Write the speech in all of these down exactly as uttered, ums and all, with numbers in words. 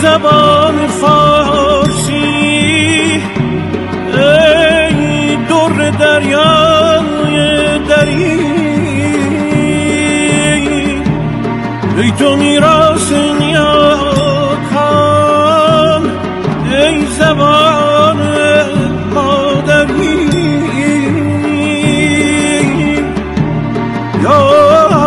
زبان فارسی، ای در دریای دری، ای تو میراث نیاکان، ای زبان مادری. یا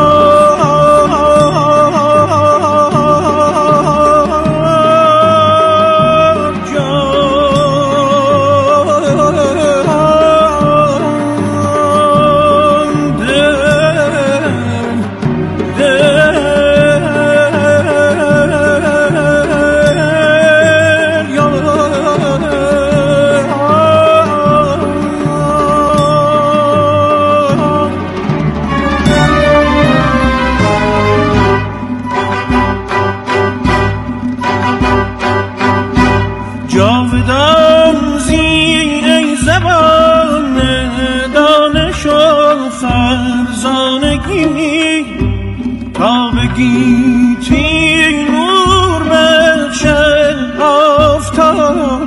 جاودان زی ای زبان دانش و فرزانگی، تا بگیتی نور بخشد آفتاب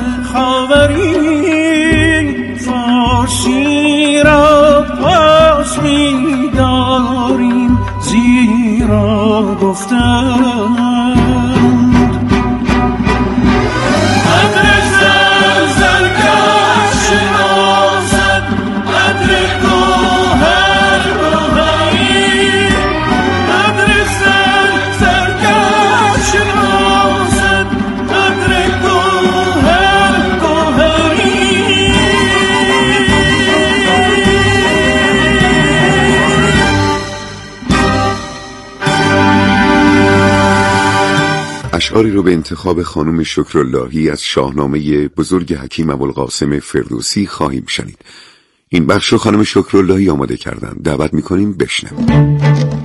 خاوری. فارسی را پاس می داریم زیرا گفتن اشعاری رو به انتخاب خانم شکراللهی از شاهنامه بزرگ حکیم ابوالقاسم فردوسی خواهیم شنید. این بخش رو خانم شکراللهی آماده کردن. دعوت میکنیم بشنویم.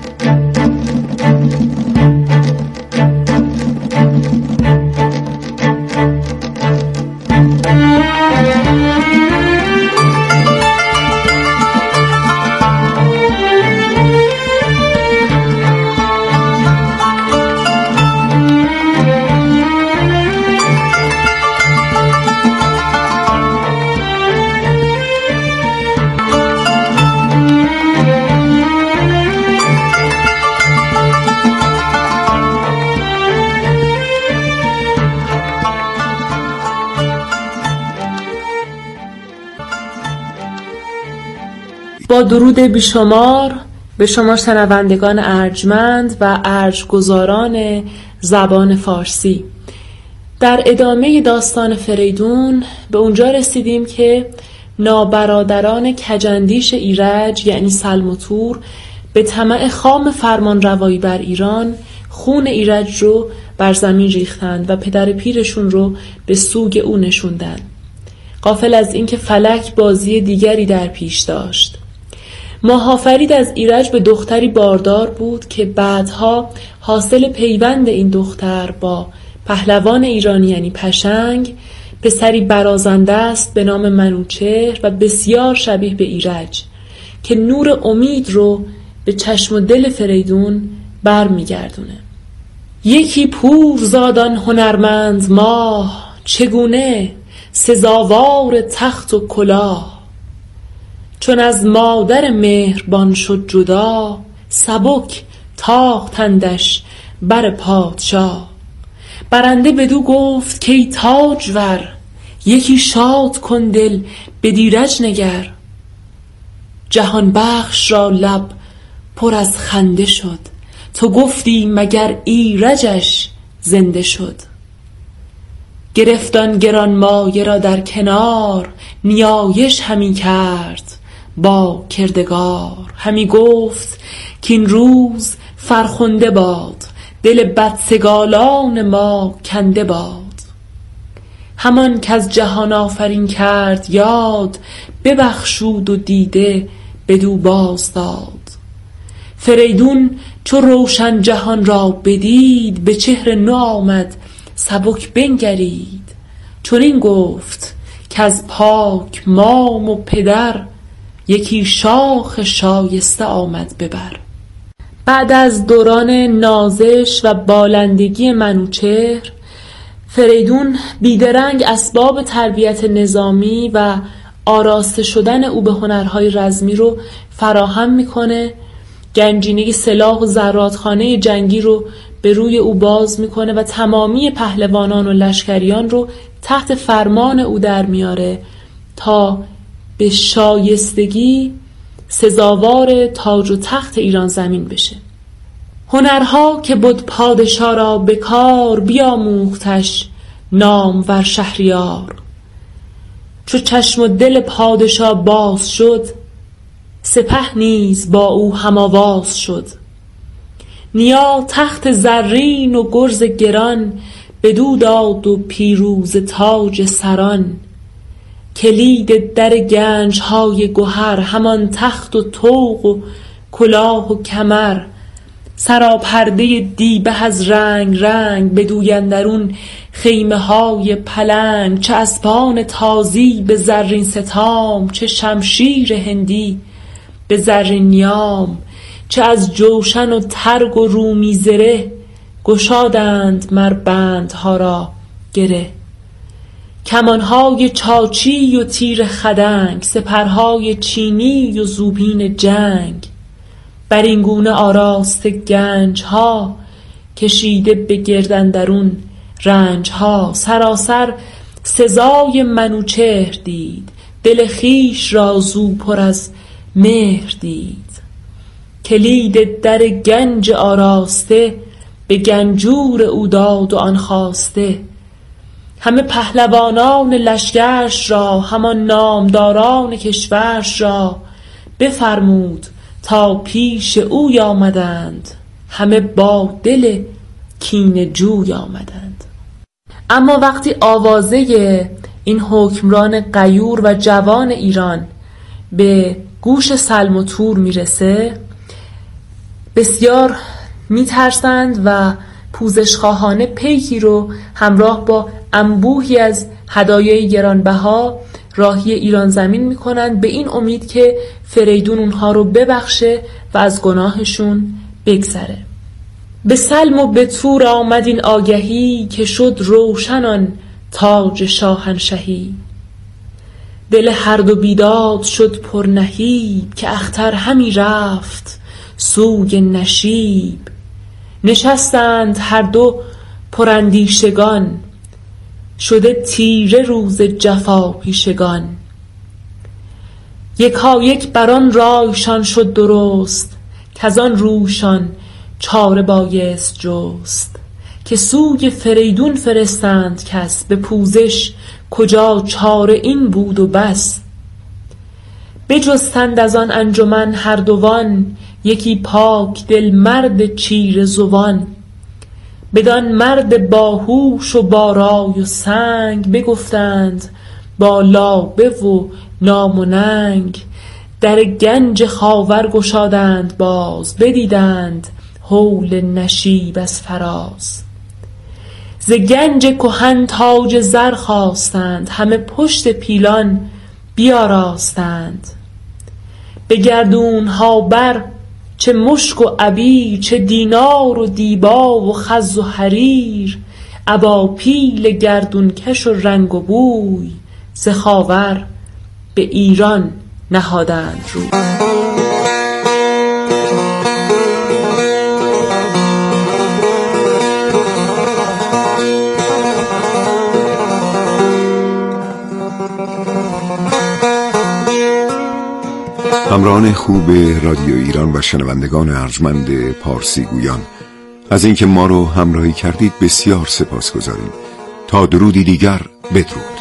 با درود بیشمار به شما شنوندگان ارجمند و ارجگزاران زبان فارسی. در ادامه داستان فریدون به اونجا رسیدیم که نابرادران کجندیش ایرج یعنی سلم و تور به طمع خام فرمان روایی بر ایران خون ایرج رو بر زمین ریختند و پدر پیرشون رو به سوگ او نشوندن، غافل از اینکه فلک بازی دیگری در پیش داشت. ماهافرید از ایرج به دختری باردار بود که بعدها حاصل پیوند این دختر با پهلوان ایرانی یعنی پشنگ پسری برازنده است به نام منوچهر و بسیار شبیه به ایرج که نور امید رو به چشم و دل فریدون بر میگردونه. یکی پور زادان هنرمند ماه، چگونه سزاوار تخت و کلاه. چون از مادر مهربان شد جدا، سبک تاختندش بر پادشاه. برنده بدو گفت که ای تاجور، یکی شاد کن دل به ایرج نگر. جهان بخش را لب پر از خنده شد، تو گفتی مگر ایرجش زنده شد. گرفتان گران مایه را در کنار، نیایش همی کرد با کردگار. همی گفت که این روز فرخنده باد، دل بدسگالان ما کنده باد. همان که از جهان آفرین کرد یاد، ببخشود و دیده بدو باز داد. فریدون چو روشن جهان را بدید، به چهر نو آمد سبک بنگرید. چنین گفت که از پاک مام و پدر، یکی شاخ شایسته آمد ببر. بعد از دوران نازش و بالندگی منوچهر، فریدون بیدرنگ اسباب تربیت نظامی و آراسته شدن او به هنرهای رزمی رو فراهم میکنه، گنجینه سلاح و زرادخانه جنگی رو به روی او باز میکنه و تمامی پهلوانان و لشکریان رو تحت فرمان او در میاره تا به شایستگی سزاوار تاج و تخت ایران زمین بشه. هنرها که بود پادشاه را به کار، بیاموختش نامور شهریار. چو چشم و دل پادشاه باز شد، سپه نیز با او هم آواز شد. نیا تخت زرین و گرز گران، بدو داد و پیروز تاج سران. کلید در گنج های گوهر، همان تخت و طوق و کلاه و کمر. سراپرده دیبه از رنگ رنگ، بدوی اندرون خیمه های پلنگ. چه اسپان تازی به زرین ستام، چه شمشیر هندی به زرین نیام. چه از جوشن و ترگ و رومی زره، گشادند مر بندها را گره. کمانهای چاچی و تیر خدنگ، سپرهای چینی و زوبین جنگ. بر این گونه آراسته گنج ها، کشیده به گرد اندرون رنج ها. سراسر سزای منوچهر دید، دل خویش را زو پر از مهر دید. کلید در گنج آراسته، به گنجور او داد و آن خواسته. همه پهلوانان لشکرش را، همان نامداران کشورش را. بفرمود تا پیش اوی آمدند، همه با دل کینه جوی آمدند. اما وقتی آوازه این حکمران غیور و جوان ایران به گوش سلم و تور میرسه، بسیار میترسند و پوزشخواهانه پیکی رو همراه با انبوهی از هدایای گرانبها راهی ایران زمین میکنند، به این امید که فریدون اونها رو ببخشه و از گناهشون بگذره. به سلم و به تور آمد این آگهی، که شد روشنان تاج شاهنشهی. دل هر دو بیداد شد پر نهیب، که اختر همی رفت سوی نشیب. نشستند هر دو پراندیشگان، شده تیره روز جفا پیشگان. یکا یک بران رایشان شد درست، کزان روشان چاره بایست جست. که سوی فریدون فرستند کس، به پوزش کجا چاره این بود و بس. بجستند از آن انجمن هر دوان، یکی پاک دل مرد چیره زبان. بدان مرد باهوش و با رای و سنگ، بگفتند با لابه و نام و ننگ. در گنج خاور گشادند باز، بدیدند هول نشیب از فراز. ز گنج کهن تاج زر خواستند، همه پشت پیلان بیاراستند. به گردونها بر چه مشک و عبیر، چه دینار و دیبا و خز و حریر. ابا پیل گردون کش و رنگ و بوی، ز خاور به ایران نهادند روی. همراهان خوب رادیو ایران و شنوندگان ارجمند پارسی گویان، از اینکه ما رو همراهی کردید بسیار سپاسگزاریم. تا درودی دیگر، بدرود.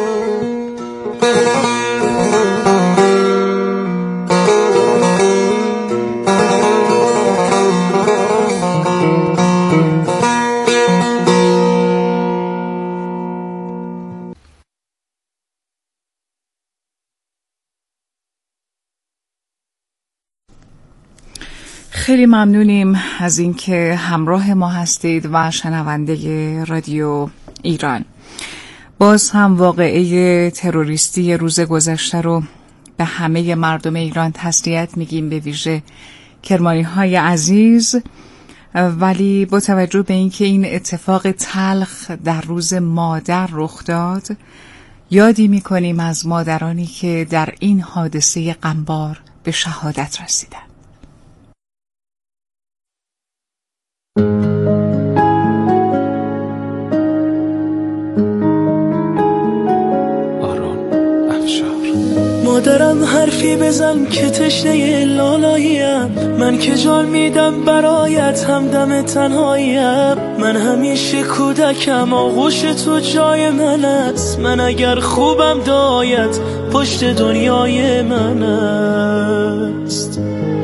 خیلی ممنونیم از اینکه همراه ما هستید و شنونده رادیو ایران. باز هم واقعه تروریستی روز گذشته رو به همه مردم ایران تسلیت میگیم، به ویژه کرمانی های عزیز ولی با توجه به اینکه این اتفاق تلخ در روز مادر رخ داد، یادی می‌کنیم از مادرانی که در این حادثه غمبار به شهادت رسیدند. مادرم حرفی بزن که تشنه لالاییم، من که جان میدم برایت همدم تنهاییم. من همیشه کودکم، آغوش تو جای من است. من اگر خوبم دایت پشت دنیای من است.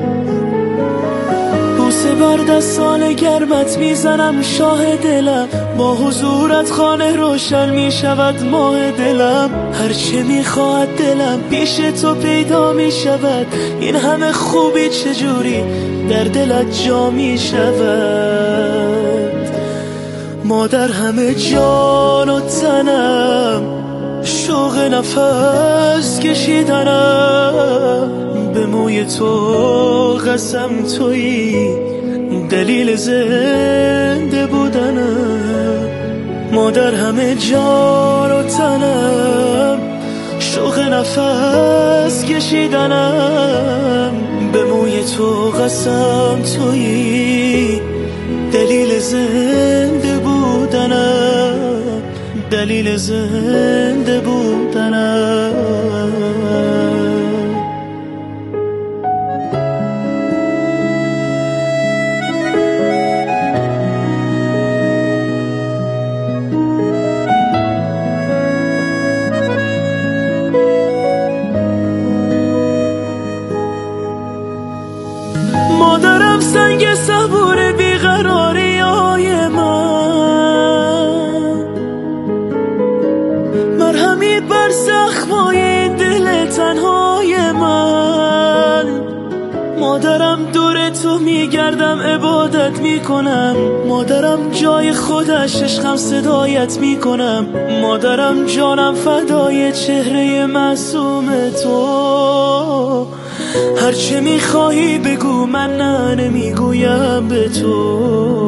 بوسه بر دستان گرمت میزنم شاه دلم، با حضورت خانه روشن میشود ماه دلم. هرچه میخواهد دلم پیش تو پیدا میشود، این همه خوبی چجوری در دلت جا میشود. مادر همه جان و تنم، شوق نفس کشیدنم. به موی تو قسم تویی دلیل زنده بودنم. مادر همه جان و تنم، شوق نفس کشیدنم. به موی تو قسم تویی دلیل زنده بودنم، دلیل زنده بودنم. مادرم سنگ صبور بیقراری های من، مرهمی بر زخمای این دل تنهای من. مادرم دور تو میگردم عبادت میکنم، مادرم جای خودش عشقم صدایت میکنم. مادرم جانم فدای چهره معصوم تو، هرچه میخواهی بگو من نه نمیگویم به تو.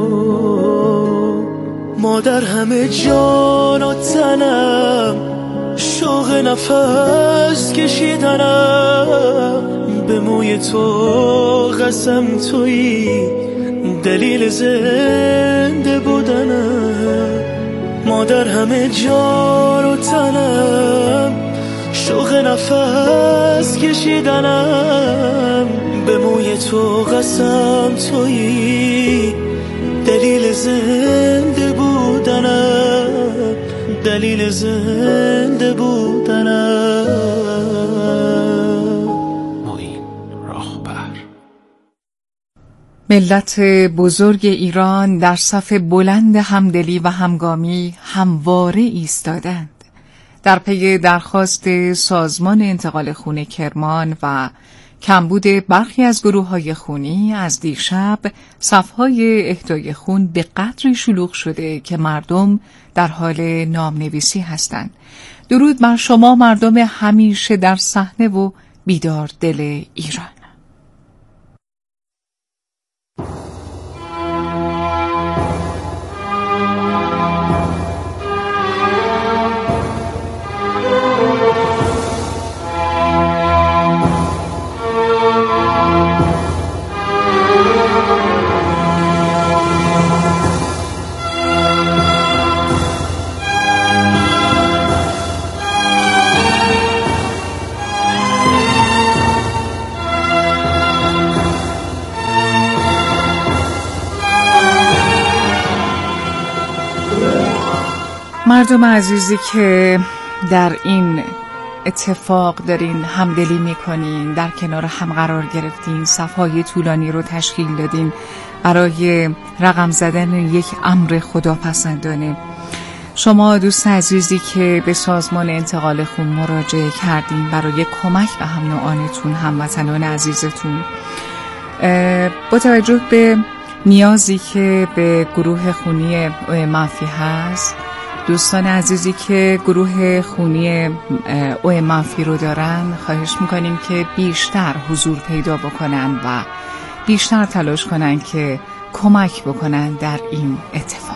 مادر همه جان و تنم، شوق نفس کشیدنم. به موی تو قسم تویی دلیل زنده بودنم. مادر همه جان و تنم، شوق نفس کشیدنم. به موی تو قسم تویی دلیل زنده بودنم، دلیل زنده بودنم. معین راهبر. ملت بزرگ ایران در صف بلند همدلی و همگامی همواره ایستادند در پی درخواست سازمان انتقال خون کرمان و کمبود برخی از گروه‌های خونی. از دیشب صف‌های اهدای خون به قدری شلوغ شده که مردم در حال نامنویسی هستند. درود بر شما مردم همیشه در صحنه و بیدار دل ایران. مردم عزیزی که در این اتفاق دارین همدلی میکنین، در کنار هم قرار گرفتین، صفهای طولانی رو تشکیل دادین برای رقم زدن یک امر خداپسندانه. شما دوست عزیزی که به سازمان انتقال خون مراجعه کردین برای کمک به هم نوعانتون، هموطنان عزیزتون، با توجه به نیازی که به گروه خونی منفی هست، دوستان عزیزی که گروه خونی او منفی رو دارن، خواهش میکنیم که بیشتر حضور پیدا بکنن و بیشتر تلاش کنن که کمک بکنن در این اتفاق.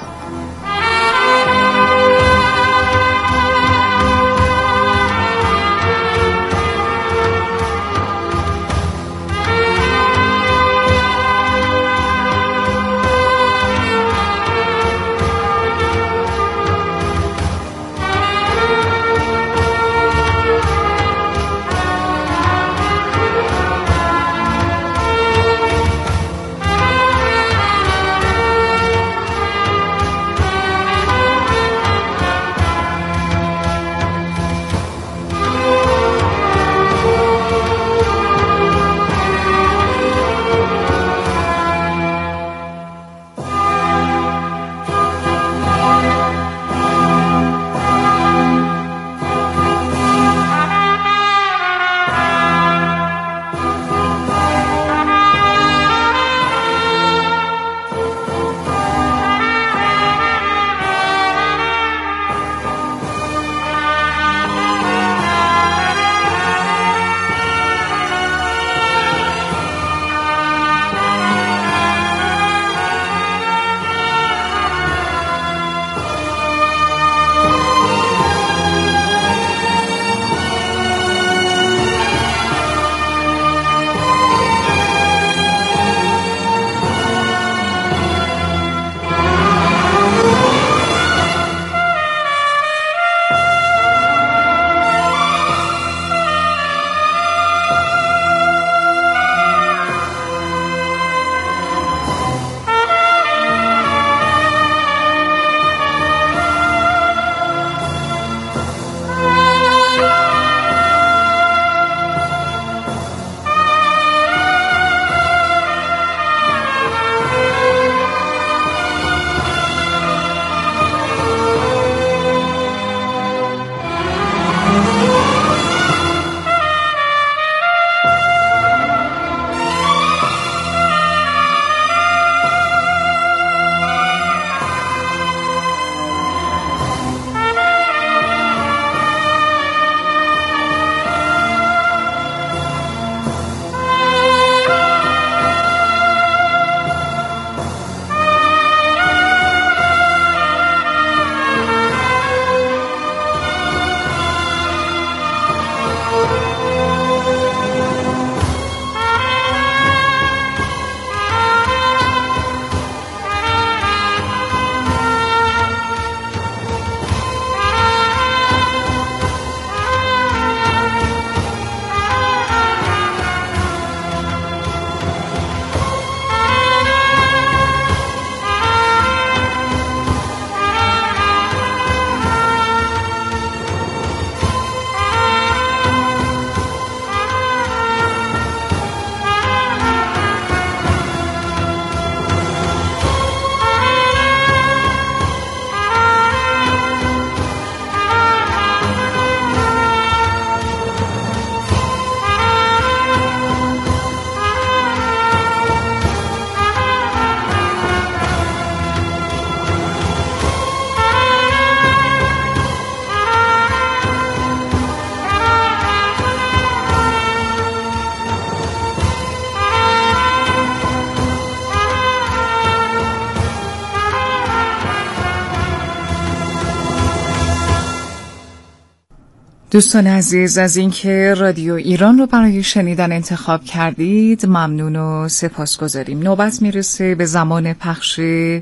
دوستان عزیز، از اینکه رادیو ایران رو برای شنیدن انتخاب کردید ممنون و سپاسگزاریم. نوبت میرسه به زمان پخش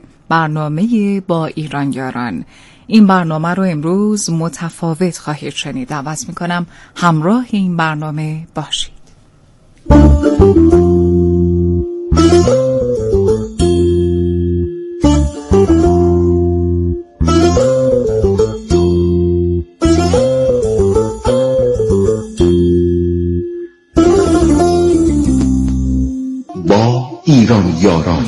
برنامه با ایرانیاران. این برنامه رو امروز متفاوت خواهید شنید. دعوت میکنم همراه این برنامه باشید. با ایرانیاران.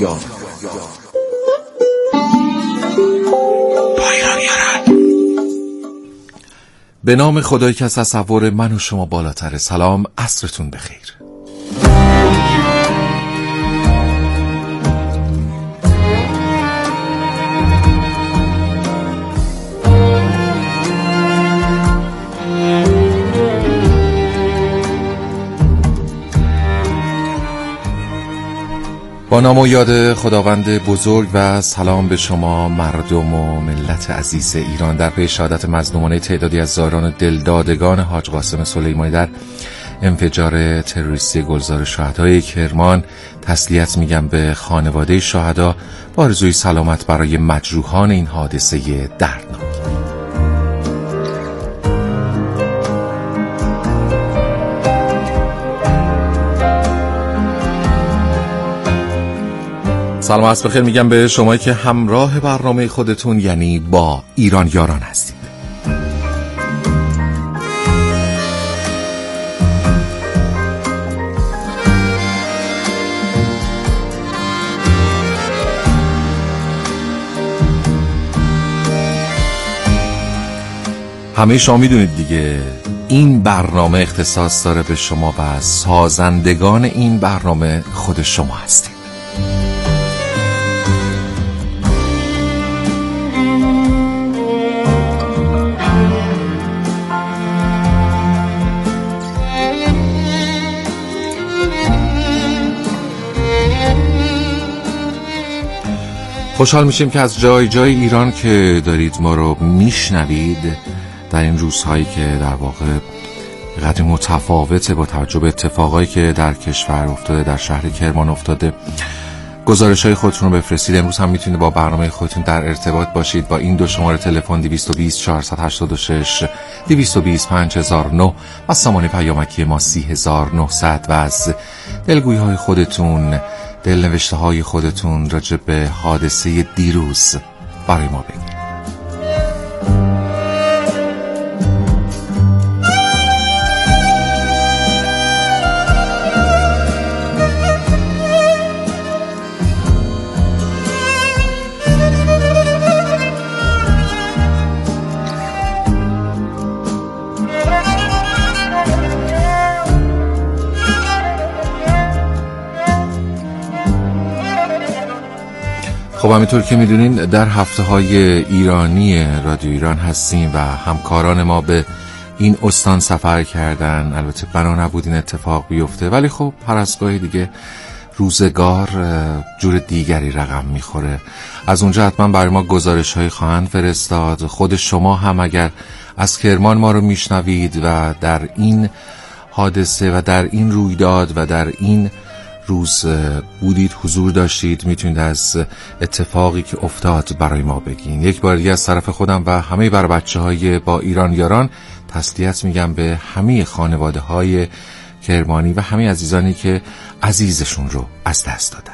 به نام خدایی که از تصور من و شما بالاتر. سلام، عصرتون بخیر. با نام و یاد خداوند بزرگ و سلام به شما مردم و ملت عزیز ایران در پی شهادت مظلومانه تعدادی از زائران دلدادگان حاج قاسم سلیمانی در انفجار تروریستی گلزار شهدای کرمان تسلیت میگم به خانواده شهدا با آرزوی سلامت برای مجروحان این حادثه دردناک. سلام عصر بخیر میگم به شما که همراه برنامه خودتون یعنی با ایران یاران هستید. همه شما میدونید دیگه این برنامه اختصاص داره به شما و سازندگان این برنامه خود شما هستید. خوشحال میشیم که از جای جای ایران که دارید ما رو میشنوید در این روزهایی که در واقع قدر متفاوته با توجه به اتفاقایی که در کشور افتاده، در شهر کرمان افتاده، گزارش‌های خودتون رو بفرستید. امروز هم میتونید با برنامه خودتون در ارتباط باشید با این دو شماره تلفن دویست و بیست چهارصد و هشتاد و شش دویست و بیست پنج هزار و نه و سامانه پیامکی ما سی هزار و نهصد و از دلگویی‌های خودتون، دلنوشته های خودتون راجع به حادثه دیروز برای ما بگید. خب همینطور که میدونین در هفته های ایرانی رادیو ایران هستیم و همکاران ما به این استان سفر کردن. البته بنا نبود این اتفاق بیفته، ولی خب هر از گاهی دیگه روزگار جور دیگری رقم میخوره. از اونجا حتما برای ما گزارش های خواهند فرستاد. خود شما هم اگر از کرمان ما رو میشنوید و در این حادثه و در این رویداد و در این روز بودید، حضور داشتید، میتونید از اتفاقی که افتاد برای ما بگین. یک بار دیگه از طرف خودم و همه بر بچه های با ایران یاران تسلیت میگم به همه خانواده های کرمانی و همه عزیزانی که عزیزشون رو از دست دادن.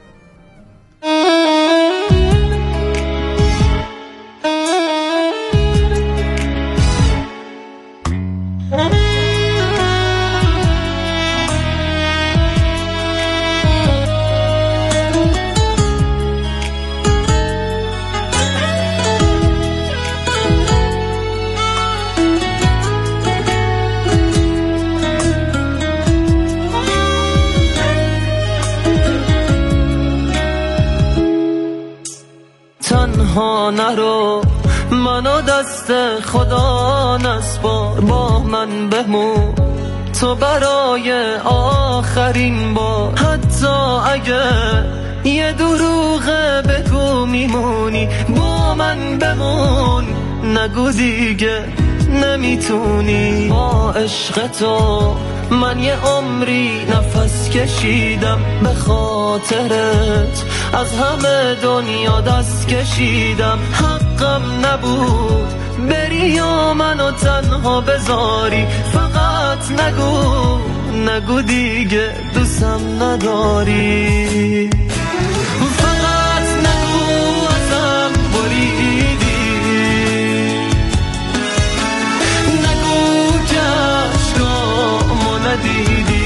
تنها نرو، منو دست خدا نسپار، با من بمون تو برای آخرین بار. حتی اگه یه دروغه بگو میمونی، با من بمون، نگو دیگه نمیتونی. با عشق تو من یه عمری نفس کشیدم، به خاطرت از همه دنیا دست کشیدم. حقم نبود بری یا منو تنها بذاری، فقط نگو نگو دیگه دوستم نداری. فقط نگو ازم بریدی، نگو که عشقامو ندیدی.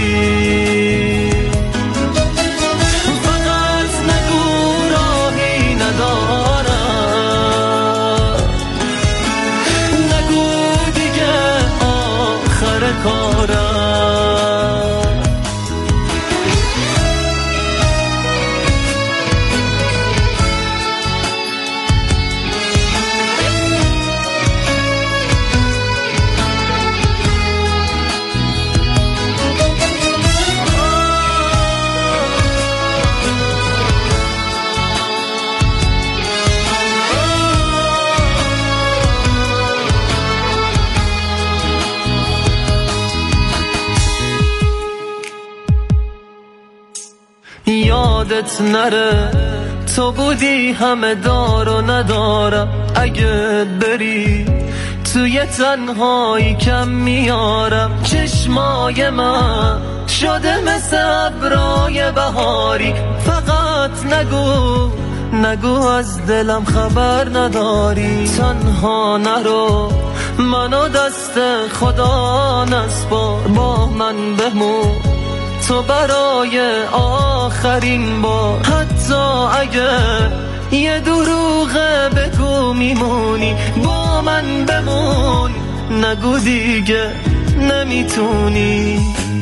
یادت نره تو بودی همه دار و ندارم اگه بری توی تنهایی کم میارم چشمای من شده مثل ابرای بهاری فقط نگو نگو از دلم خبر نداری تنها نرو منو دست خدا نسپار با من بمون تو برای آخرین بار حتی اگه یه دروغه بگو میمونی با من بمون نگو دیگه نمیتونی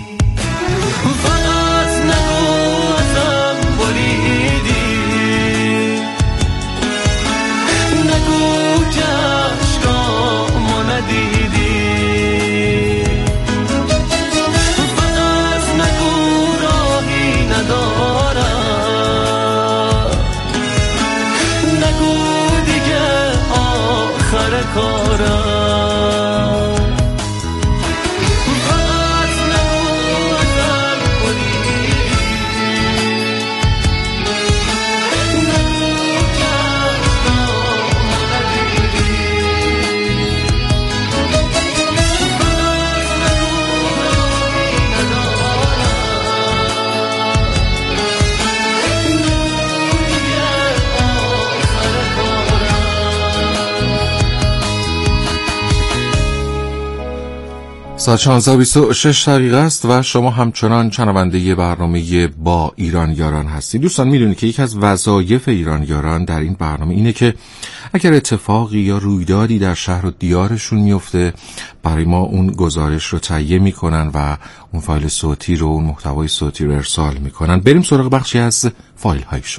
فقط نگو ازم بریدی نگو که عشقامو ندیدی فقط نگو راهی ندارم نگو دیگه آخر کارم ساعت شانزده و بیست و شش دقیقه است و شما همچنان شنونده برنامه با ایران یاران هستید. دوستان میدونید که یکی از وظایف ایران یاران در این برنامه اینه که اگر اتفاقی یا رویدادی در شهر و دیارشون میفته برای ما اون گزارش رو تهیه میکنن و اون فایل صوتی رو اون محتوای صوتی رو ارسال میکنن. بریم سراغ بخشی از فایل های شما.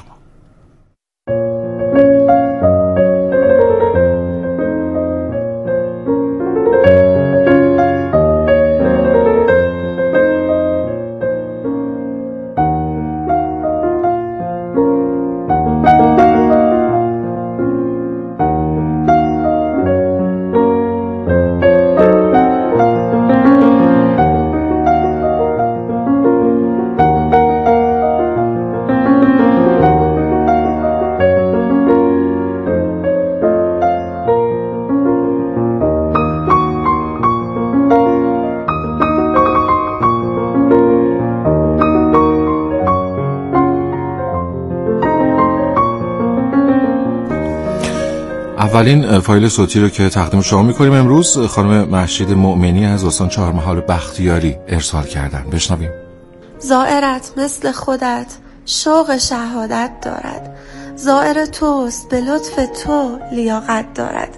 اولین فایل صوتی رو که تقدیم شما می‌کنیم امروز خانم مهشید مؤمنی از استان چهارمحال بختیاری ارسال کردن. بشنویم. زائرت مثل خودت شوق شهادت دارد، زائر توست به لطف تو لیاقت دارد.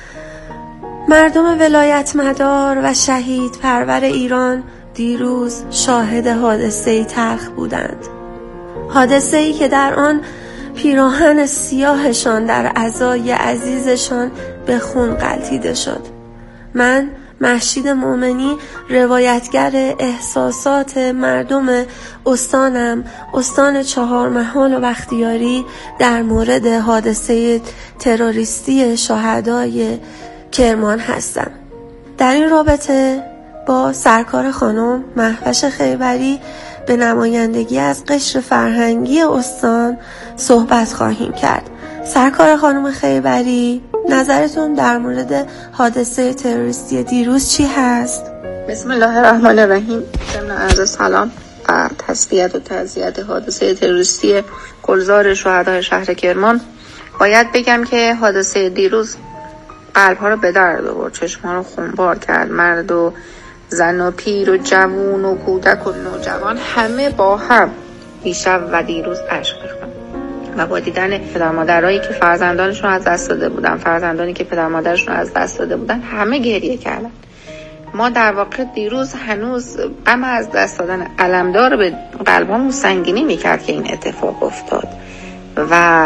مردم ولایت مدار و شهید پرور ایران دیروز شاهد حادثه‌ای تلخ بودند، حادثه‌ای که در آن پیراهن سیاهشان در عزای عزیزشان به خون غلتیده شد. من مهشید مؤمنی روایتگر احساسات مردم استانم استان چهارمحال و بختیاری در مورد حادثه تروریستی شهدای کرمان هستم. در این رابطه با سرکار خانم مهوش خیبری به نمایندگی از قشر فرهنگی استان صحبت خواهیم کرد. سرکار خانم خیبری، نظرتون در مورد حادثه تروریستی دیروز چی هست؟ بسم الله الرحمن الرحیم. ضمن عرض سلام و تسلیت و تعزیت حادثه تروریستی گلزار شهدای شهر کرمان، باید بگم که حادثه دیروز قلب‌ها رو به درد آورد، چشم‌ها رو خونبار کرد. مرد و زن و پیر و جوون و کودک و نوجوان همه با هم دیشب و دیروز اشک ریختن و با دیدن پدر مادرایی که فرزندانشون از دست داده بودن، فرزندانی که پدر مادرشون از دست داده بودن، همه گریه کردن. ما در واقع دیروز هنوز غم از دست دادن علمدار به قلبمون سنگینی میکرد که این اتفاق افتاد و